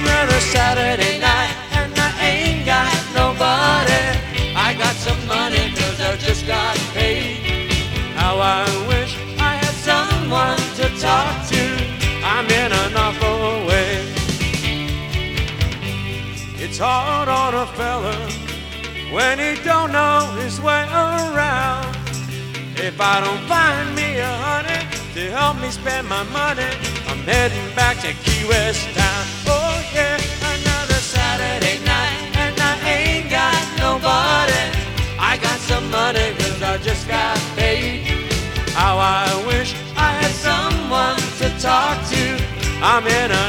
Another Saturday night and I ain't got nobody. I got some money 'cause I just got paid. How I wish I had someone to talk to. I'm in an awful way. It's hard on a fella when he don't know his way around. If I don't find me a honey to help me spend my money, I'm heading back to Key West town. Oh yeah, another Saturday night and I ain't got nobody. I got some money 'cause I just got paid. How I wish I had someone to talk to. I'm in a